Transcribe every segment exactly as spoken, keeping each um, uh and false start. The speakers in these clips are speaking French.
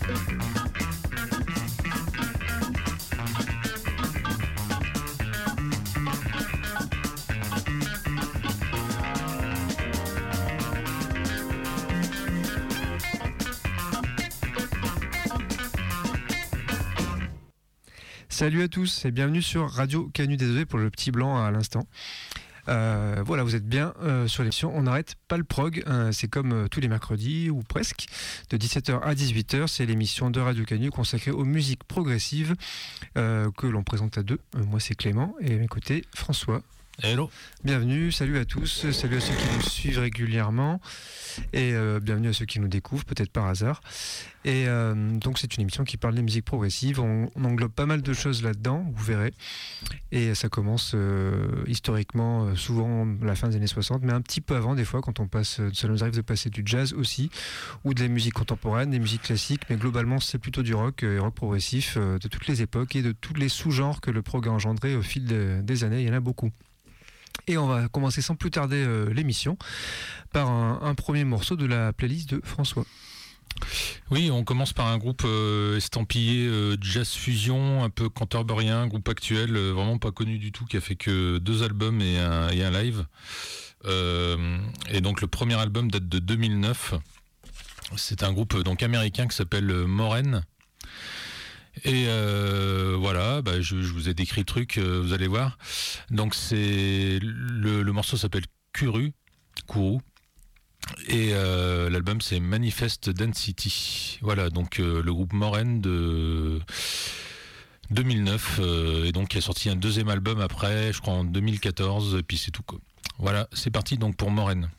Salut à tous et bienvenue sur Radio Canu, désolé pour le petit blanc à l'instant. Euh, voilà, vous êtes bien euh, sur l'émission On n'arrête pas le prog, euh, c'est comme euh, tous les mercredis ou presque, de dix-sept heures à dix-huit heures, c'est l'émission de Radio Canu consacrée aux musiques progressives euh, que l'on présente à deux. Euh, moi c'est Clément et à mes côtés François. Hello. Bienvenue, salut à tous, salut à ceux qui nous suivent régulièrement et euh, bienvenue à ceux qui nous découvrent peut-être par hasard. Et euh, donc c'est une émission qui parle des musiques progressives, on, on englobe pas mal de choses là-dedans, vous verrez. Et ça commence euh, historiquement euh, souvent à la fin des années soixante, mais un petit peu avant des fois quand on passe, ça nous arrive de passer du jazz aussi, ou de la musique contemporaine, des musiques classiques, mais globalement c'est plutôt du rock, euh, rock progressif euh, de toutes les époques et de tous les sous-genres que le prog a engendré au fil de, des années, il y en a beaucoup. Et on va commencer sans plus tarder euh, l'émission par un, un premier morceau de la playlist de François. Oui, on commence par un groupe euh, estampillé euh, jazz fusion, un peu canterburien, groupe actuel, euh, vraiment pas connu du tout, qui a fait que deux albums et un, et un live. Euh, et donc le premier album date de deux mille neuf. C'est un groupe donc américain qui s'appelle euh, Moren. Et euh, voilà, bah je, je vous ai décrit le truc, euh, vous allez voir. Donc c'est le, le morceau s'appelle Kuru, Kourou, et euh, l'album c'est Manifest Density. Voilà, donc euh, le groupe Moren de deux mille neuf, euh, et donc qui a sorti un deuxième album après, je crois en deux mille quatorze, et puis c'est tout quoi. Voilà, c'est parti donc pour Moren.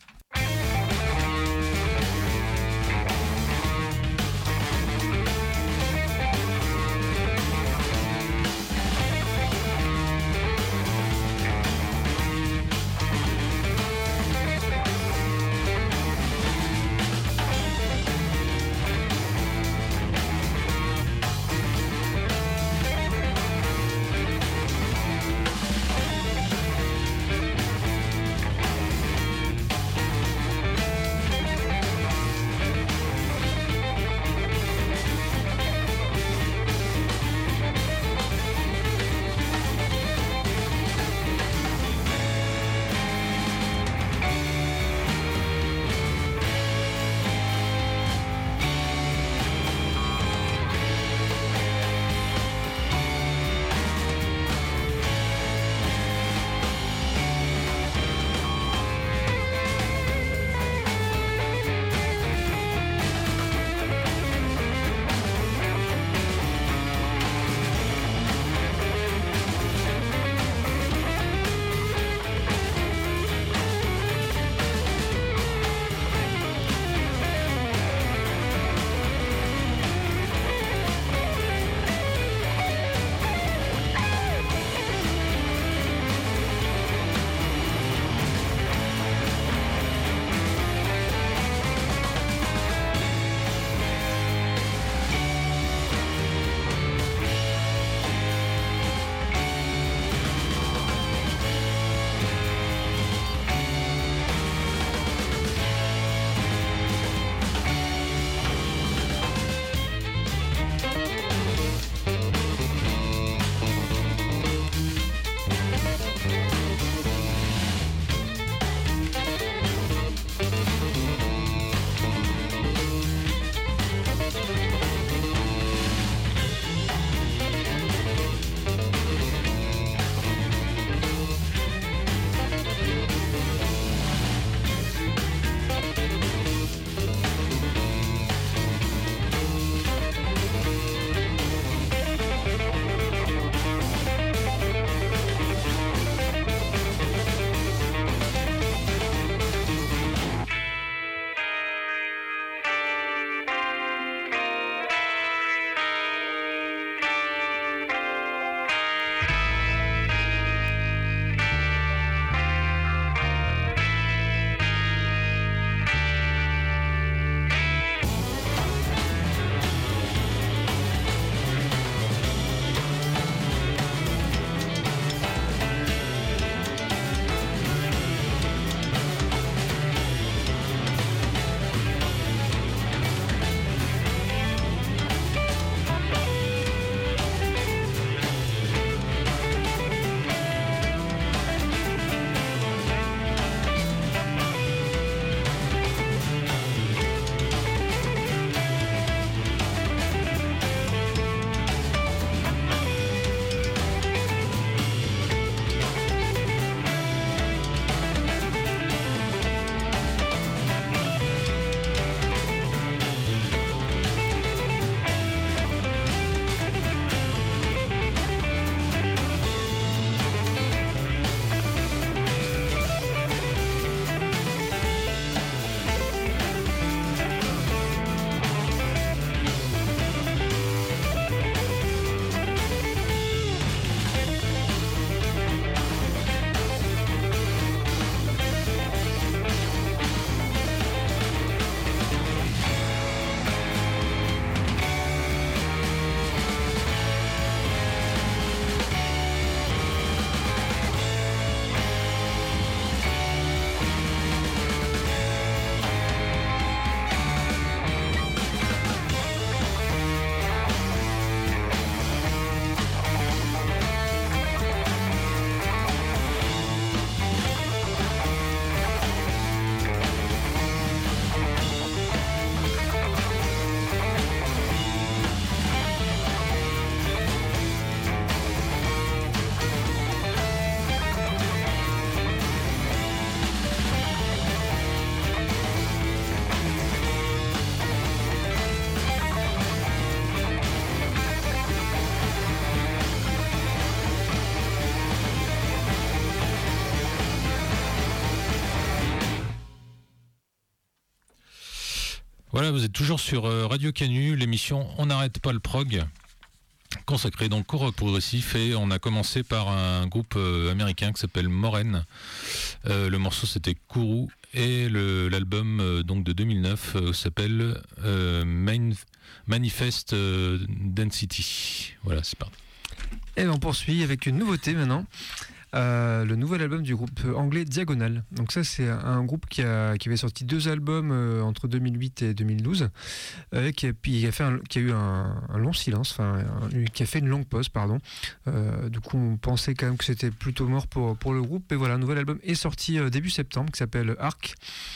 Voilà, vous êtes toujours sur Radio Canu, l'émission On n'arrête pas le prog, consacrée donc au rock progressif, et on a commencé par un groupe euh, américain qui s'appelle Moren. Euh, le morceau c'était Kourou, et le, l'album euh, donc de deux mille neuf euh, s'appelle euh, Main, Manifest euh, Density. Voilà, c'est parti. Et on poursuit avec une nouveauté maintenant. Euh, le nouvel album du groupe anglais Diagonal. Donc ça c'est un groupe qui, a, qui avait sorti deux albums euh, entre deux mille huit et deux mille douze, euh, qui, a, qui, a fait un, qui a eu un, un long silence, enfin un, qui a fait une longue pause, pardon. Euh, du coup on pensait quand même que c'était plutôt mort pour, pour le groupe. Et voilà, un nouvel album est sorti euh, début septembre qui s'appelle Arc.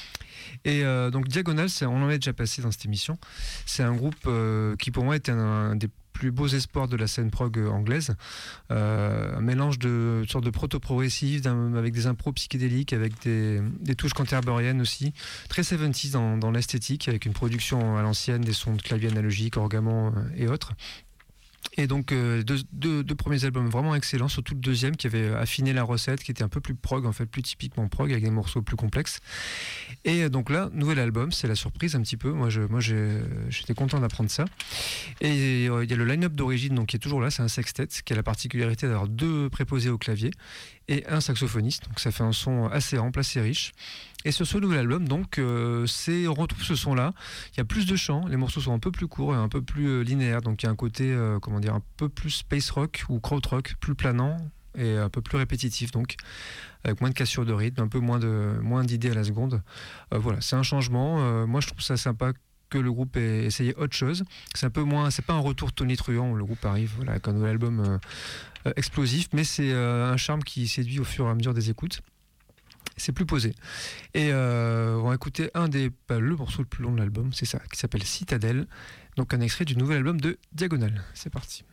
Et euh, donc Diagonal, c'est, on en a déjà passé dans cette émission. C'est un groupe euh, qui pour moi était un, un des plus beaux espoirs de la scène prog anglaise, euh, un mélange de une sorte de proto-progressif avec des impros psychédéliques, avec des, des touches canterbériennes aussi, très soixante-dix dans, dans l'esthétique, avec une production à l'ancienne, des sons de clavier analogique, orgamon et autres. Et donc euh, deux, deux, deux premiers albums vraiment excellents, surtout le deuxième qui avait affiné la recette, qui était un peu plus prog, en fait plus typiquement prog, avec des morceaux plus complexes. Et donc là, nouvel album, c'est la surprise un petit peu. Moi, je, moi j'ai, j'étais content d'apprendre ça. Et euh, il y a le line-up d'origine donc qui est toujours là, c'est un sextet qui a la particularité d'avoir deux préposés au clavier et un saxophoniste. Donc ça fait un son assez ample, assez riche. Et sur ce nouvel album, donc, euh, c'est, on retrouve ce son-là. Il y a plus de chants, les morceaux sont un peu plus courts et un peu plus euh, linéaires. Donc il y a un côté, euh, comment dire, un peu plus space rock ou krautrock, plus planant et un peu plus répétitif, donc avec moins de cassure de rythme, un peu moins de moins d'idées à la seconde. Euh, voilà, c'est un changement. Euh, moi, je trouve ça sympa que le groupe ait essayé autre chose. C'est un peu moins, c'est pas un retour tonitruant où le groupe arrive, voilà, avec un nouvel album euh, euh, explosif, mais c'est euh, un charme qui séduit au fur et à mesure des écoutes. C'est plus posé. Et euh, on va écouter un des, bah, le morceau le plus long de l'album, c'est ça, qui s'appelle Citadelle. Donc un extrait du nouvel album de Diagonal. C'est parti.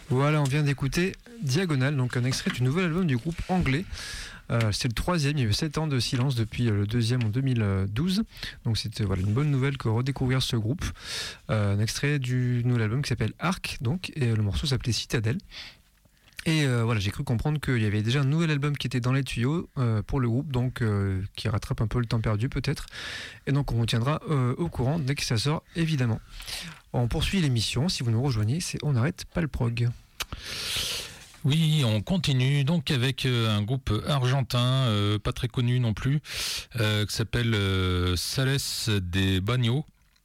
Voilà, on vient d'écouter Diagonal, donc un extrait du nouvel album du groupe anglais. Euh, c'est le troisième, il y a eu sept ans de silence depuis le deuxième en deux mille douze. Donc c'était voilà, une bonne nouvelle que redécouvrir ce groupe. Euh, un extrait du nouvel album qui s'appelle Arc, donc, et le morceau s'appelait Citadelle. Et euh, voilà, j'ai cru comprendre qu'il y avait déjà un nouvel album qui était dans les tuyaux euh, pour le groupe, donc euh, qui rattrape un peu le temps perdu peut-être. Et donc on vous tiendra euh, au courant dès que ça sort, évidemment. On poursuit l'émission, si vous nous rejoignez, c'est On n'arrête pas le prog. Oui, on continue donc avec un groupe argentin, euh, pas très connu non plus, euh, qui s'appelle euh, Sales de Baño.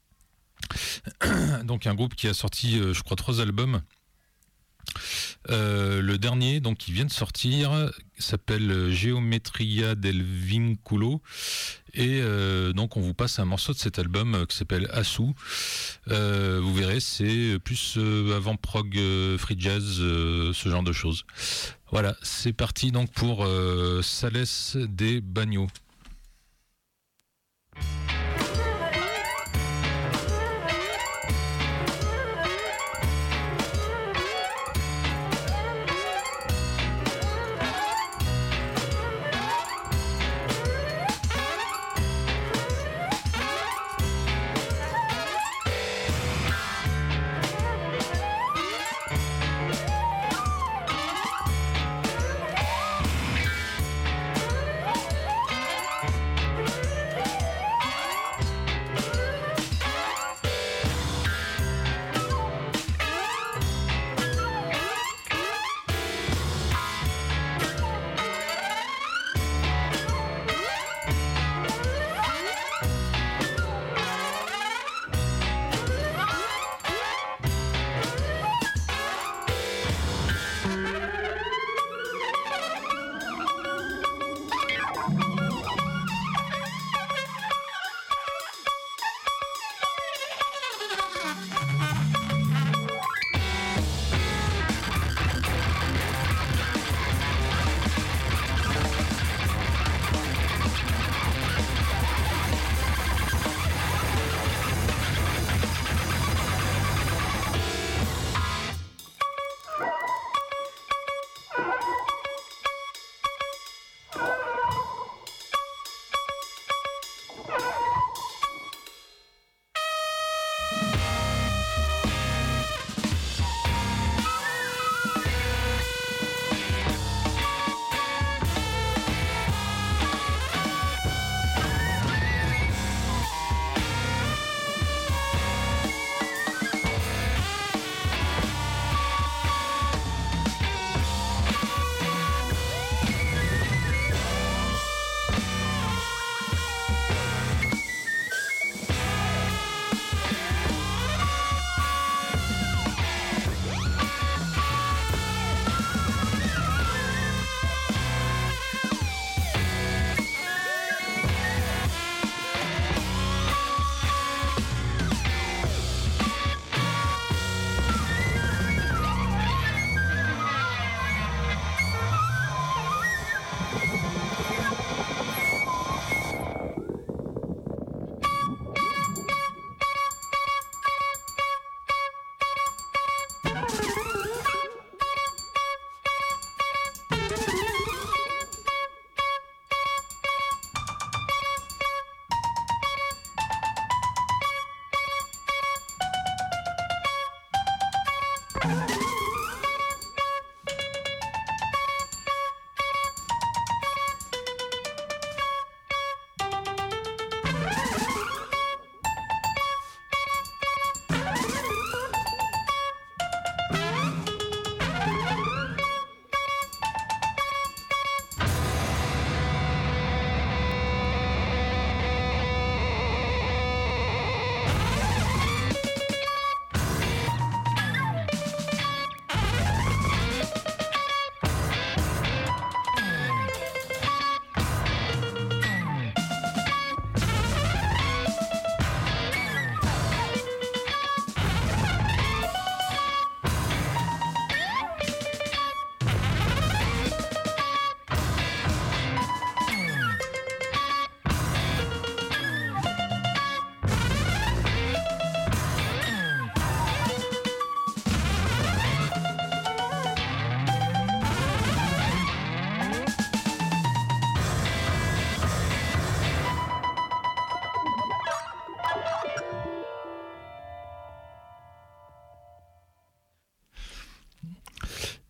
Donc un groupe qui a sorti, euh, je crois, trois albums. Euh, le dernier, donc, qui vient de sortir, s'appelle Geometria del Vinculo, et euh, donc on vous passe un morceau de cet album euh, qui s'appelle Assou. Euh, vous verrez, c'est plus euh, avant prog, euh, free jazz, euh, ce genre de choses. Voilà, c'est parti donc pour euh, Sales de Baño.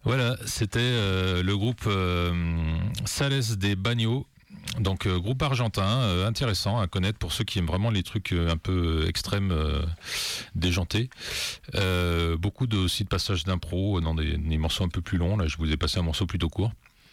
Voilà, c'était euh, le groupe euh, Sales des Bagnos. Donc euh, groupe argentin, euh, intéressant à connaître pour ceux qui aiment vraiment les trucs euh, un peu extrêmes, euh, déjantés. Euh, beaucoup de, aussi de passages d'impro dans des, des morceaux un peu plus longs. Là, je vous ai passé un morceau plutôt court.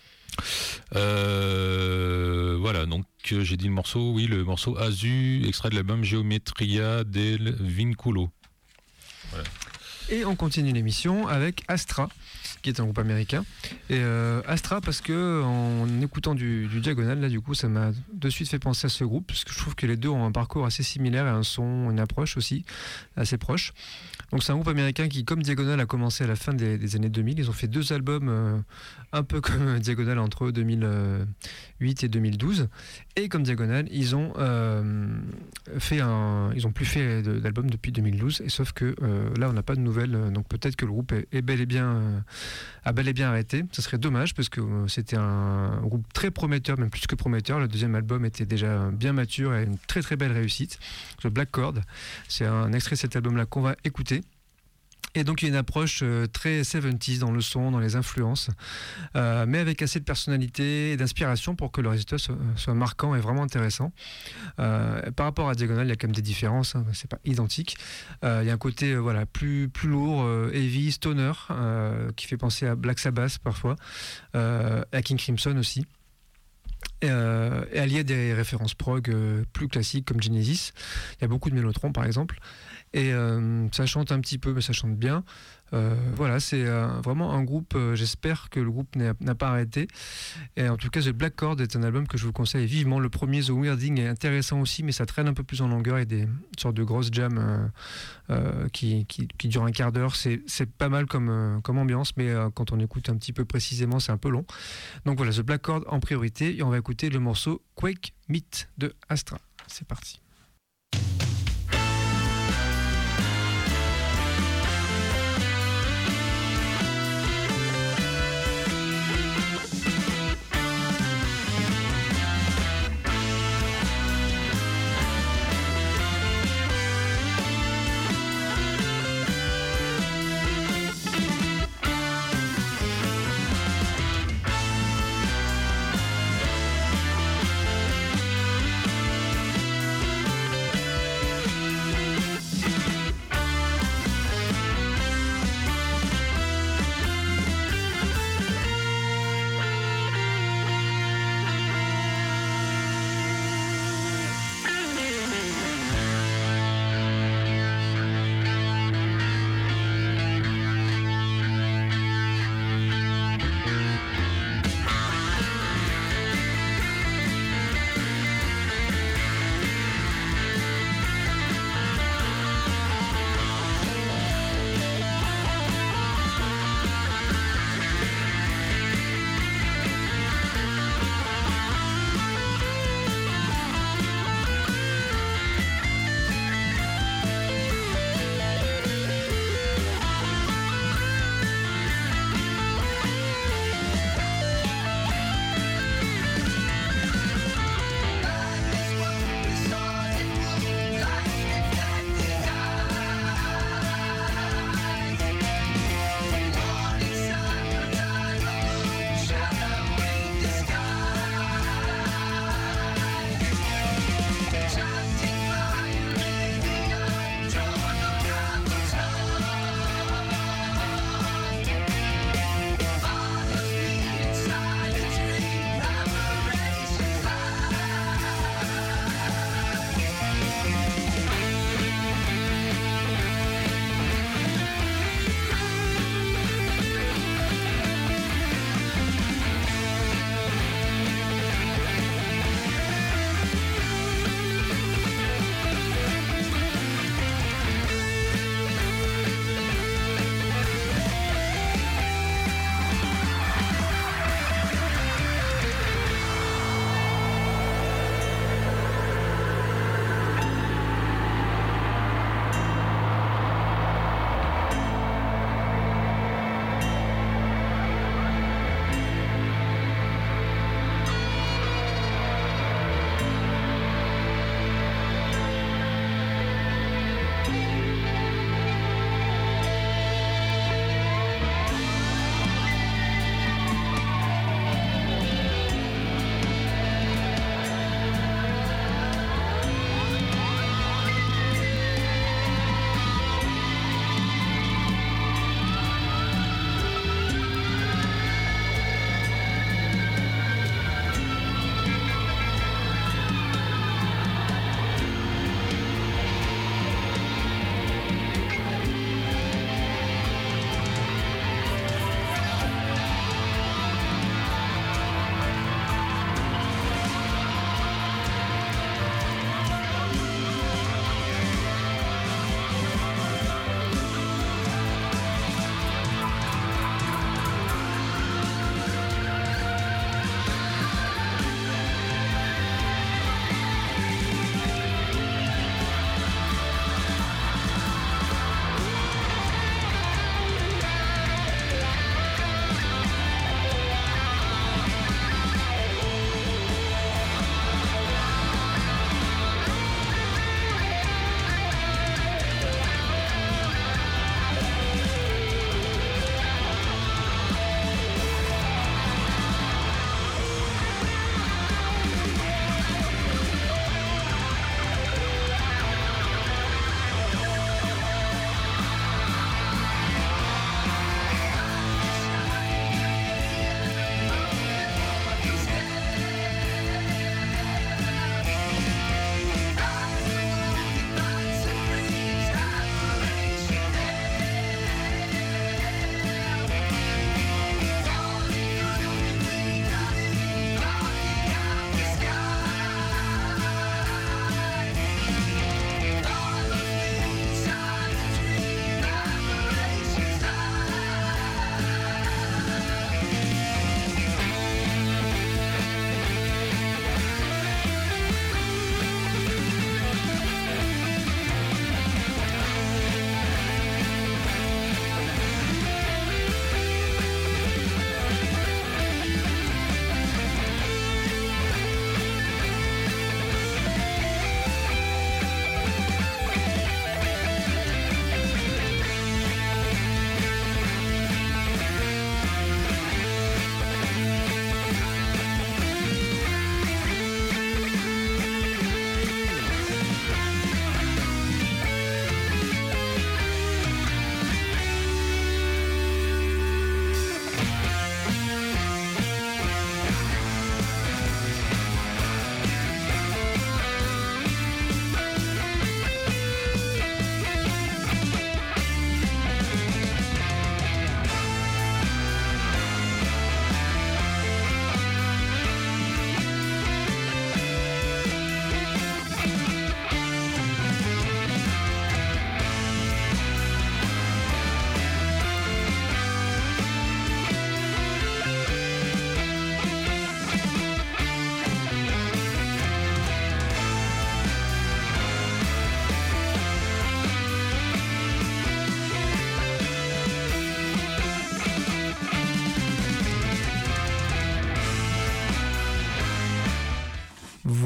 Euh, voilà, donc euh, j'ai dit le morceau, oui, le morceau Azu, extrait de l'album Geometria del Vinculo. Voilà. Et on continue l'émission avec Astra, qui est un groupe américain. Et euh, Astra, parce que en écoutant du, du Diagonal, là, du coup, ça m'a de suite fait penser à ce groupe, parce que je trouve que les deux ont un parcours assez similaire et un son, une approche aussi assez proche. Donc c'est un groupe américain qui, comme Diagonal, a commencé à la fin des, des années deux mille. Ils ont fait deux albums euh, un peu comme Diagonal entre deux mille huit et deux mille douze. Et comme Diagonal, ils ont euh, fait un, ils ont plus fait d'album depuis deux mille douze. Et sauf que euh, là, on n'a pas de nouvelles. Donc peut-être que le groupe est, est bel et bien, euh, a bel et bien arrêté. Ce serait dommage parce que euh, c'était un groupe très prometteur, même plus que prometteur. Le deuxième album était déjà bien mature et une très très belle réussite. The Black Chord, c'est un extrait de cet album-là qu'on va écouter. Et donc il y a une approche euh, très soixante-dix dans le son, dans les influences, euh, mais avec assez de personnalité et d'inspiration pour que le résultat soit, soit marquant et vraiment intéressant. Euh, par rapport à Diagonal, il y a quand même des différences, hein, c'est pas identique. Euh, il y a un côté euh, voilà, plus, plus lourd, euh, heavy, stoner, euh, qui fait penser à Black Sabbath parfois, euh, à King Crimson aussi. Et, euh, et allié à des références prog euh, plus classiques comme Genesis. Il y a beaucoup de mélotron par exemple. Et euh, ça chante un petit peu, mais ça chante bien. Euh, voilà, c'est euh, vraiment un groupe, euh, j'espère que le groupe n'a, n'a pas arrêté. Et en tout cas, The Black Chord est un album que je vous conseille vivement. Le premier, The Weirding, est intéressant aussi, mais ça traîne un peu plus en longueur et des sortes de grosses jams euh, euh, qui, qui, qui durent un quart d'heure. C'est, c'est pas mal comme, euh, comme ambiance, mais euh, quand on écoute un petit peu précisément, c'est un peu long. Donc voilà, The Black Chord en priorité. Et on va écouter le morceau Quake Meet de Astra. C'est parti.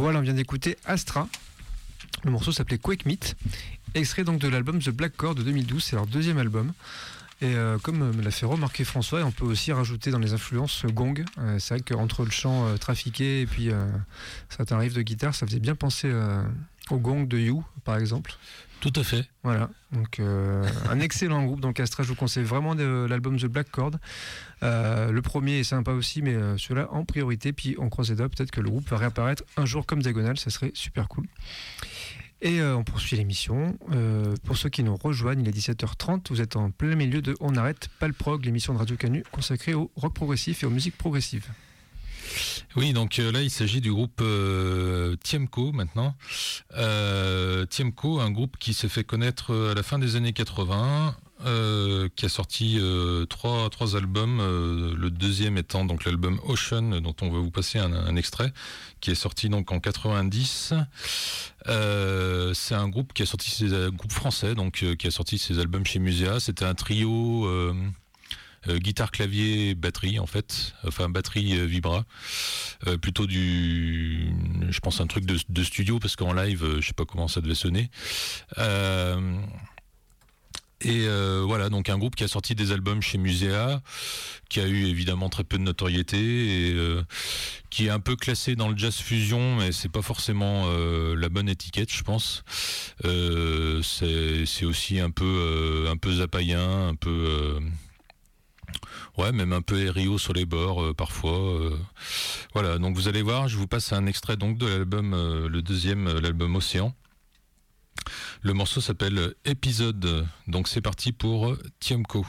Voilà, on vient d'écouter Astra. Le morceau s'appelait Quake Meat, extrait donc de l'album The Black Chord de deux mille douze, c'est leur deuxième album. Et euh, comme me l'a fait remarquer François, on peut aussi rajouter dans les influences gong. Euh, c'est vrai qu'entre le chant euh, trafiqué et puis euh, certains riffs de guitare, ça faisait bien penser euh, au gong de You, par exemple. Tout à fait. Voilà, donc euh, un excellent groupe. Donc Astra, je vous conseille vraiment de, l'album The Black Chord. Euh, le premier est sympa aussi, mais euh, celui-là en priorité. Puis on croise les doigts, peut-être que le groupe va réapparaître un jour comme Diagonal, ça serait super cool. Et euh, on poursuit l'émission. Euh, pour ceux qui nous rejoignent, il est dix-sept heures trente. Vous êtes en plein milieu de On Arrête Pas le Prog, l'émission de Radio Canu consacrée au rock progressif et aux musiques progressives. Oui, donc euh, là, il s'agit du groupe euh, Tiemco maintenant. Euh, Tiemco, un groupe qui s'est fait connaître à la fin des années quatre-vingts, euh, qui a sorti euh, trois, trois albums, euh, le deuxième étant donc l'album Ocean, dont on va vous passer un, un extrait, qui est sorti donc en quatre-vingt-dix. Euh, c'est un groupe qui a sorti ses, un groupe français, donc euh, qui a sorti ses albums chez Musea. C'était un trio. Euh, Euh, guitare, clavier, batterie en fait, enfin batterie euh, vibra, euh, plutôt du, je pense un truc de, de studio parce qu'en live, euh, je sais pas comment ça devait sonner. Euh, et euh, voilà, donc un groupe qui a sorti des albums chez Musea, qui a eu évidemment très peu de notoriété et euh, qui est un peu classé dans le jazz fusion, mais c'est pas forcément euh, la bonne étiquette, je pense. Euh, c'est, c'est aussi un peu, euh, un peu zapaïen, un peu. Euh, Ouais, même un peu Rio sur les bords euh, parfois. Euh, voilà, donc vous allez voir, je vous passe un extrait donc de l'album, euh, le deuxième, euh, l'album Océan. Le morceau s'appelle Épisode. Donc c'est parti pour Tiemco.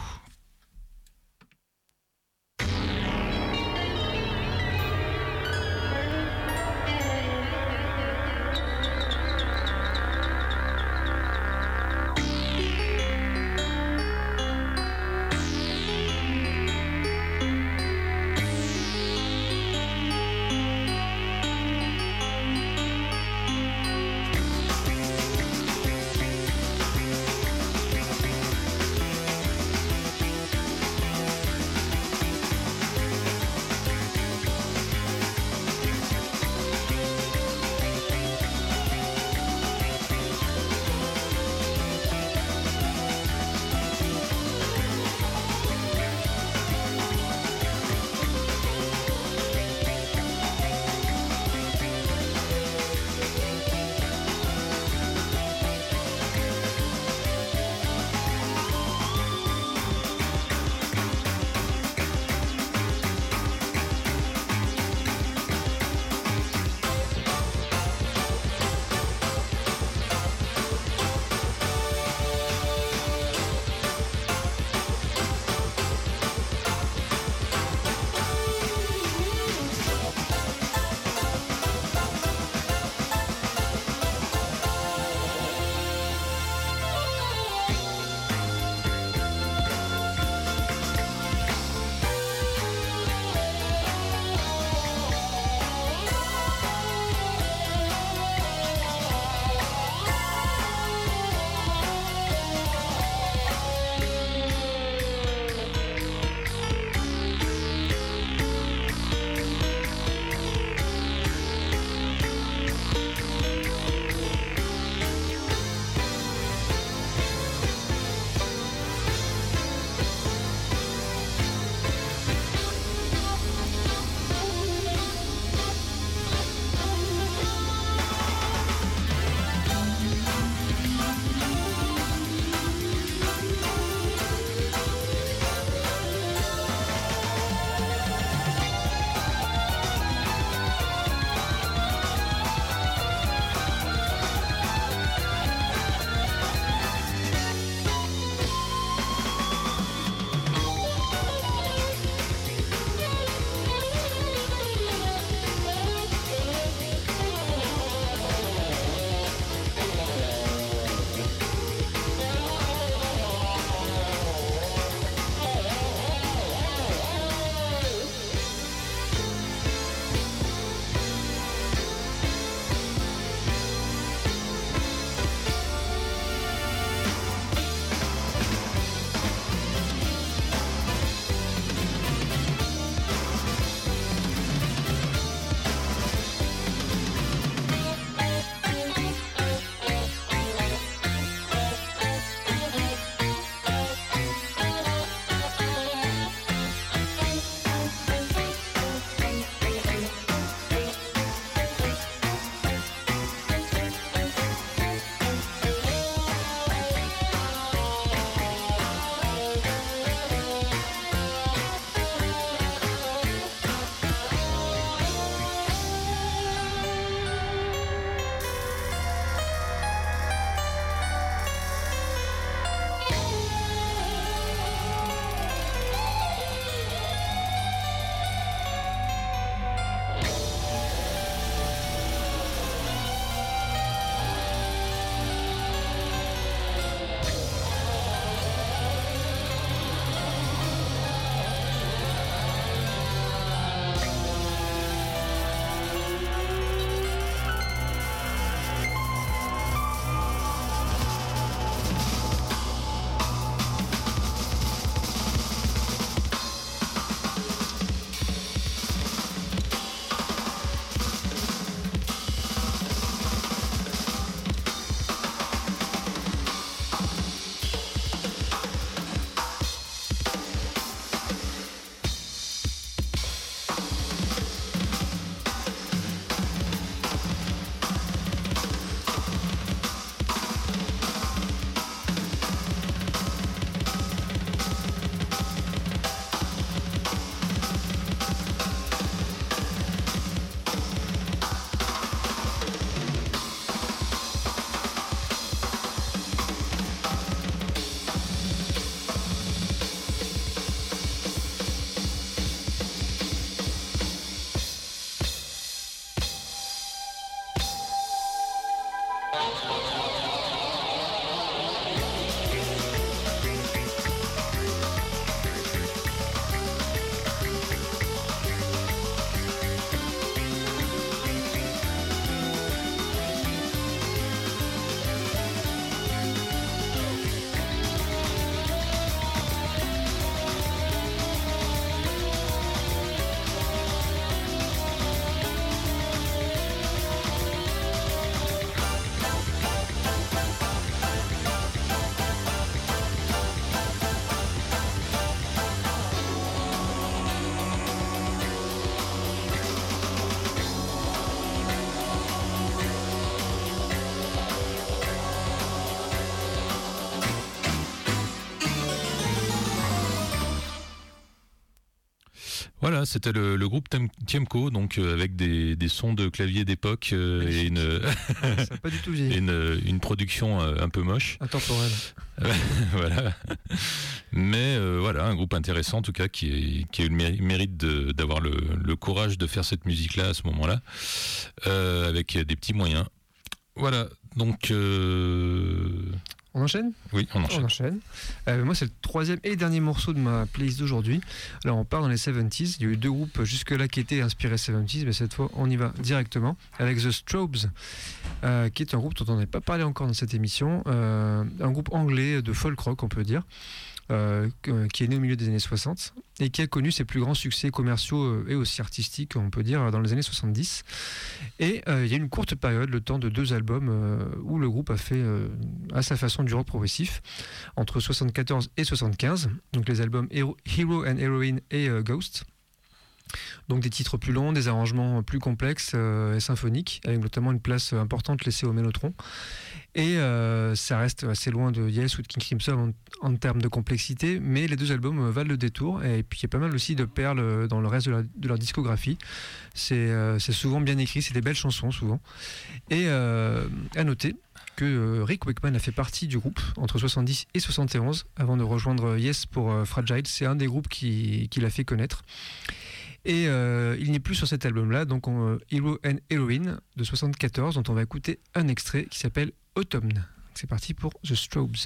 Voilà, c'était le, le groupe Tiemco, donc euh, avec des, des sons de clavier d'époque euh, et une, ça a pas du tout vieilli. une, une production euh, un peu moche. Intemporelle. Voilà. Mais euh, voilà, un groupe intéressant en tout cas qui, est, qui a eu le mérite de, d'avoir le, le courage de faire cette musique-là à ce moment-là, euh, avec des petits moyens. Voilà, donc... Euh... On enchaîne ? Oui, on enchaîne. On enchaîne. Euh, moi, c'est le troisième et dernier morceau de ma playlist d'aujourd'hui. Alors, on part dans les soixante-dix. Il y a eu deux groupes jusque-là qui étaient inspirés soixante-dix, mais cette fois, on y va directement avec The Strobes, euh, qui est un groupe dont on n'a pas parlé encore dans cette émission. Euh, un groupe anglais de folk rock, on peut dire. Euh, qui est né au milieu des années soixante et qui a connu ses plus grands succès commerciaux et aussi artistiques, on peut dire, dans les années soixante-dix. Et euh, il y a une courte période, le temps de deux albums, euh, où le groupe a fait euh, à sa façon du rock progressif, entre soixante-quatorze et soixante-quinze, donc les albums Hero, Hero and Heroine et euh, Ghost. Donc des titres plus longs, des arrangements plus complexes euh, et symphoniques, avec notamment une place importante laissée au mélotron. Et euh, ça reste assez loin de Yes ou de King Crimson en, en termes de complexité, mais les deux albums valent le détour. Et puis il y a pas mal aussi de perles dans le reste de, la, de leur discographie. C'est, euh, c'est souvent bien écrit, c'est des belles chansons souvent. Et euh, à noter que euh, Rick Wakeman a fait partie du groupe entre soixante-dix et soixante et onze avant de rejoindre Yes pour euh, Fragile. C'est un des groupes qui, qui l'a fait connaître. Et euh, il n'est plus sur cet album-là, donc on, euh, Hero and Heroine de soixante-quatorze, dont on va écouter un extrait qui s'appelle Autumn. C'est parti pour The Strobes.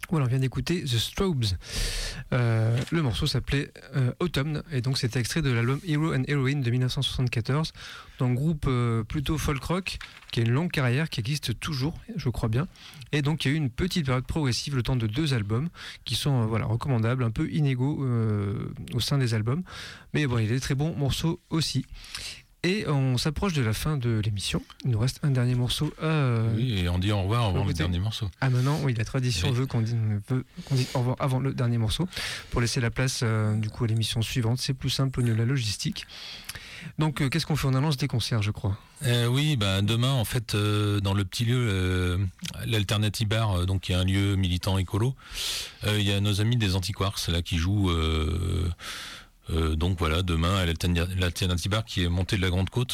Voilà, on vient d'écouter The Strobes. Euh, le morceau s'appelait euh, Autumn, et donc c'était extrait de l'album Hero and Heroine de dix-neuf cent soixante-quatorze, d'un groupe euh, plutôt folk rock qui a une longue carrière, qui existe toujours, je crois bien. Et donc il y a eu une petite période progressive, le temps de deux albums, qui sont euh, voilà, recommandables, un peu inégaux euh, au sein des albums. Mais bon, il y a des très bons morceaux aussi. Et on s'approche de la fin de l'émission. Il nous reste un dernier morceau à... Euh, oui, et on dit au revoir avant le dernier morceau. Ah maintenant, oui, la tradition oui. veut qu'on dise, veut qu'on dise au revoir avant le dernier morceau, pour laisser la place euh, du coup à l'émission suivante. C'est plus simple au niveau de la logistique. Donc, euh, qu'est-ce qu'on fait? On annonce des concerts, je crois. Euh, oui, bah, demain, en fait, euh, dans le petit lieu, euh, l'Alternative Bar, euh, donc qui est un lieu militant écolo, il euh, y a nos amis des Antiquarks là qui jouent... Euh, Euh, donc voilà, demain à l'Alternative Bar qui est montée de la Grande Côte.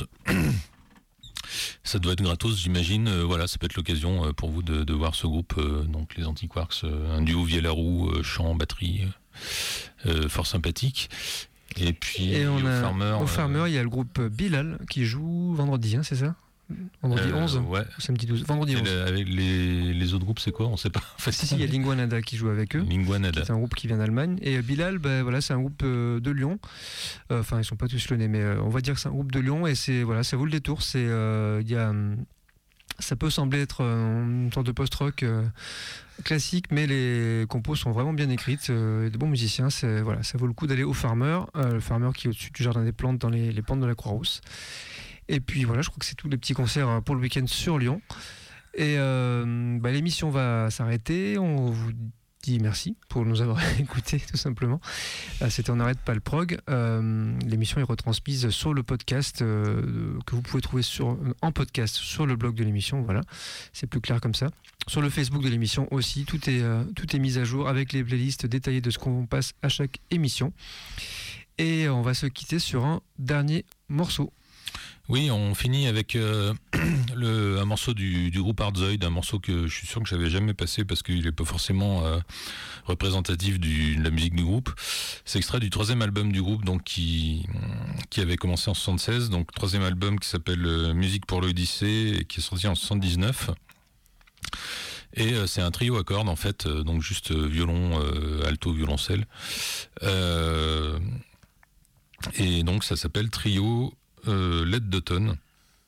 Ça doit être gratos, j'imagine. Euh, voilà, ça peut être l'occasion euh, pour vous de, de voir ce groupe, euh, donc les Antiquarks, euh, un duo Vielle-la-Roue, euh, chant, batterie, euh, fort sympathique. Et puis Et on au a, Farmer, au Farmer, il euh, y a le groupe Bilal qui joue vendredi, hein, c'est ça? Vendredi euh, onze ouais. Samedi douze. Vendredi onze. Le, avec les, les autres groupes, c'est quoi? On sait pas. Enfin, si, si, il y a Lingua Nada qui joue avec eux. Lingua Nada. C'est un groupe qui vient d'Allemagne. Et Bilal, ben, voilà, c'est un groupe euh, de Lyon. Enfin, euh, ils sont pas tous lyonnais, mais euh, on va dire que c'est un groupe de Lyon. Et c'est, voilà, ça vaut le détour. C'est, euh, y a, ça peut sembler être une sorte de post-rock euh, classique, mais les compos sont vraiment bien écrites. Euh, de bons musiciens. C'est, voilà, ça vaut le coup d'aller au Farmer. Euh, le Farmer qui est au-dessus du Jardin des Plantes, dans les, les pentes de la Croix-Rousse. Et puis voilà, je crois que c'est tous les petits concerts pour le week-end sur Lyon. Et euh, bah, l'émission va s'arrêter. On vous dit merci pour nous avoir écoutés, tout simplement. C'était On n'arrête pas le prog. Euh, l'émission est retransmise sur le podcast euh, que vous pouvez trouver sur, en podcast sur le blog de l'émission. Voilà, c'est plus clair comme ça. Sur le Facebook de l'émission aussi, tout est, euh, tout est mis à jour avec les playlists détaillées de ce qu'on passe à chaque émission. Et on va se quitter sur un dernier morceau. Oui, on finit avec euh, le, un morceau du, du groupe Hardzoid, un morceau que je suis sûr que j'avais jamais passé parce qu'il n'est pas forcément euh, représentatif du, de la musique du groupe. C'est extrait du troisième album du groupe, donc qui, qui avait commencé en soixante-seize, donc troisième album qui s'appelle euh, Musique pour l'Odyssée et qui est sorti en soixante-dix-neuf. Et euh, c'est un trio à cordes en fait, euh, donc juste euh, violon, euh, alto, violoncelle. Euh, et donc ça s'appelle Trio Euh, Lettre d'automne.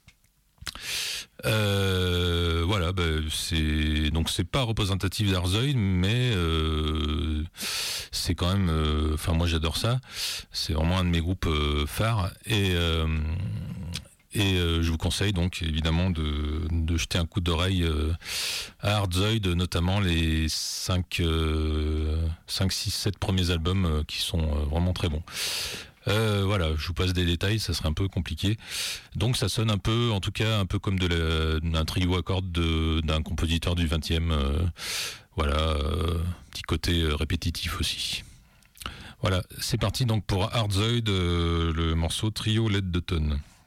Euh, voilà, bah, c'est donc c'est pas représentatif d'Hardzoid, mais euh, c'est quand même. Enfin, euh, moi j'adore ça. C'est vraiment un de mes groupes euh, phares et euh, et euh, je vous conseille donc évidemment de, de jeter un coup d'oreille euh, à Hardzoid, notamment les cinq, six, sept premiers albums euh, qui sont euh, vraiment très bons. Euh, voilà, je vous passe des détails, ça serait un peu compliqué. Donc ça sonne un peu, en tout cas, un peu comme de la, d'un trio à cordes de, d'un compositeur du vingtième. Euh, voilà, euh, petit côté répétitif aussi. Voilà, c'est parti donc pour Hardzoid, euh, le morceau Trio Lettre d'automne.